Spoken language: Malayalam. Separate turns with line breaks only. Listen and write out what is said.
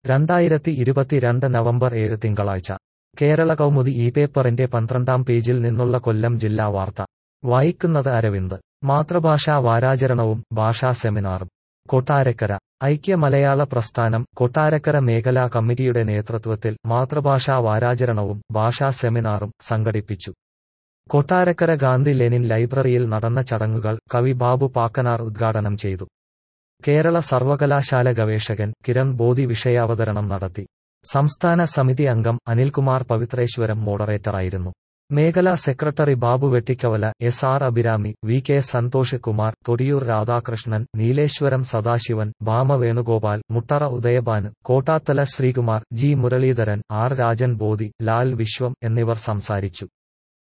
2022 നവംബർ 7 തിങ്കളാഴ്ച കേരള കൗമുദി ഈ പേപ്പറിന്റെ 12-ാം പേജിൽ നിന്നുള്ള കൊല്ലം ജില്ലാ വാർത്ത വായിക്കുന്നത് അരവിന്ദ്. മാതൃഭാഷാ വാരാചരണവും ഭാഷാ സെമിനാറും കൊട്ടാരക്കര. ഐക്യ മലയാള പ്രസ്ഥാനം കൊട്ടാരക്കര മേഖലാ കമ്മിറ്റിയുടെ നേതൃത്വത്തിൽ മാതൃഭാഷാ വാരാചരണവും ഭാഷാ സെമിനാറും സംഘടിപ്പിച്ചു. കൊട്ടാരക്കര ഗാന്ധി ലെനിൻ ലൈബ്രറിയിൽ നടന്ന ചടങ്ങുകൾ കവി ബാബു പാക്കനാർ ഉദ്ഘാടനം ചെയ്തു. കേരള സർവകലാശാല ഗവേഷകൻ കിരൺ ബോധി വിഷയാവതരണം നടത്തി. സംസ്ഥാന സമിതി അംഗം അനിൽകുമാർ പവിത്രേശ്വരം മോഡറേറ്ററായിരുന്നു. മേഖലാ secretary Babu Vettikkavala, SR Abhirami, VK Santhosh Kumar, Thodiyoor Radhakrishnan, Neeleswaram Sadasivan, Bhama Venugopal, Muttara Udayabhanu, Kottathala Sreekumar, G Muraleedharan, R Rajan Bodhi, Lal Viswam എന്നിവർ സംസാരിച്ചു.